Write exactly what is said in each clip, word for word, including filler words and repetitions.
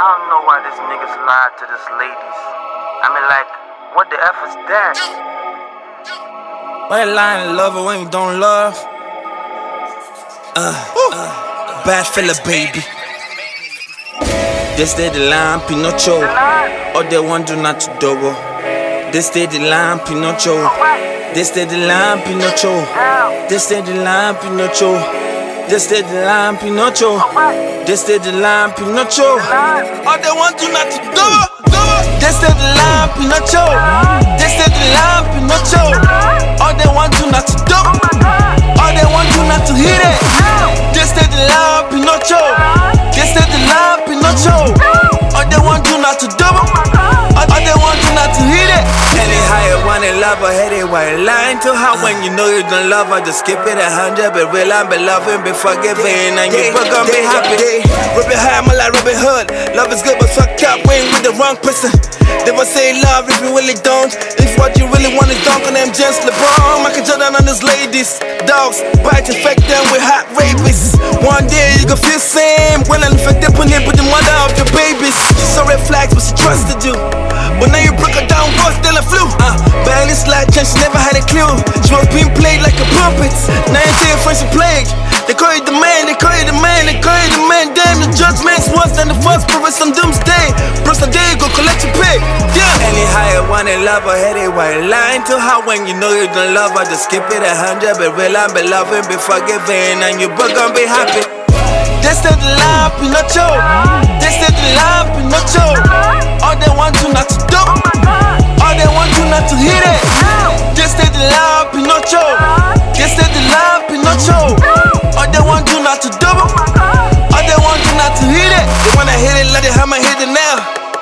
don't know why these niggas lie to these ladies. I mean, like, what the F is that? Why you lying to love her when you don't love? Uh, uh bad fella, baby. This day the line, Pinocho. All they want do not to double. This day the line, Pinocho. This day the line, Pinocho. This day the line, Pinocho. This day the line, Pinocho. This day the line, Pinocho. All they want do not to double. This day the line, Pinocho. This day the line, Pinocho. All they want do not to double. All they want do not to hit it. This day the line, Pinocho. This day the line, Pinocho. All they want do not to double. All they want do not to hit it. Anyhow you wanna love her, hate it while you're lying to her. When you know you don't love her, just skip it a hundred. Be real and be loving, be forgiving, and you both gonna be happy. Robin Hood, I'm like Robin Hood. Love is good, but fucked up when with the wrong person. Never say love if you really don't. If what you really want is dunk on them James LeBron, Michael Jordan on his ladies. Dogs, bite infect them with hot rapists. One day you gon' feel same when I infect them, put it with the mother of your babies. She saw red flags, but she trusted you. But now you broke her down, worse than a flu. Uh, but in this life, she never had a clue. She was being played like a puppet. Now you tell your friends you played. They call you the man, they call you the man, they call you the man. Damn, the judgment's worse than the first prophet on doomsday. Bro, someday you go collect your pay. Yeah. Anyhow you wanna love her, hate it while you're lying to her. When you know you don't love her, just skip it a hundred. Be real and be loving, be forgiving, and you both gonna be happy. This is the line, Pinocho. This is the line, Pinocho. All they want you not to do. All they want you not to hit it. This is the line, Pinocho. This is the line, Pinocho. All they want you not to double. All they want you not to hit it. They wanna hit it, let it hammer hit it now.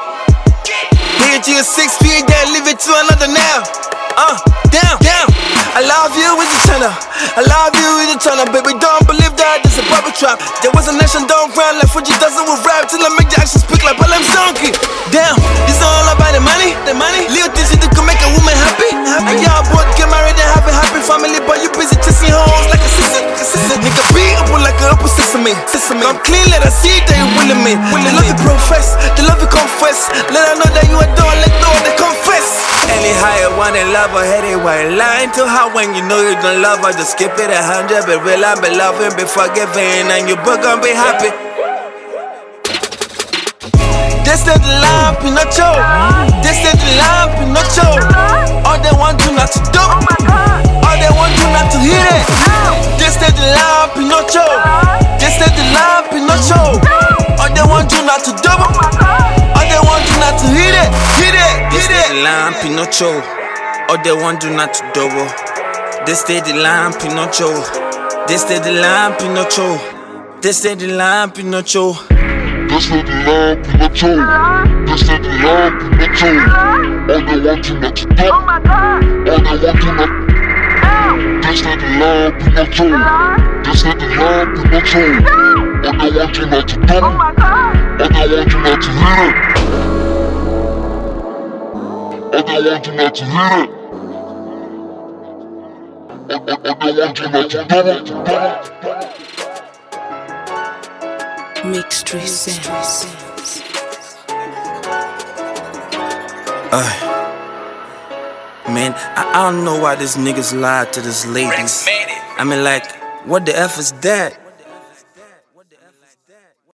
Hit it to your six feet, then leave it to another now. Uh, down, down. I love you with the channel. I love you with the channel, baby. Don't believe that it's a bubble trap. There was a nation don't run like Fuji doesn't with rap till I make the action speak like Balam Donkey. Damn, this all about the money, the money. Little things you do can make a woman happy. And y'all both get married and have a happy family, but you busy chasing hoes like a sister. Nigga beat up like a upper sesame. Sesame. I'm clean, let her see that you willing me. They love you profess, they love you confess. Let her know that you adore, let go, they confess. Anyhow you wanna love her, hate it while you're lying to her. When you know you don't love her, just skip it a hundred. Be real and be loving, be forgiving, and you both gonna be happy. This is the line, Pinocho. This is the line, Pinocho. All they want you not to do. All they want you not to hit it. This is the line, Pinocho. This is the line, Pinocho. All they want you not to double. All they want you not to hit it. Hit it, hit it. This is the line, Pinocho. All they want you not to double. This is the line, Pinocho. This is the line, Pinocho. This is the line, Pinocho. This is the line, Pinocho. This is the line, Pinocho. All they want you not to do. All they want you not. This is the line, Pinocho. This is the line, Pinocho. All they want you not to do. All they want you not to hit it. All they want you not to hit it. All they want you not to do it. Mixed Street Sounds. Uh, man, I, I don't know why these niggas lie to these ladies. I mean, like, what the F is that?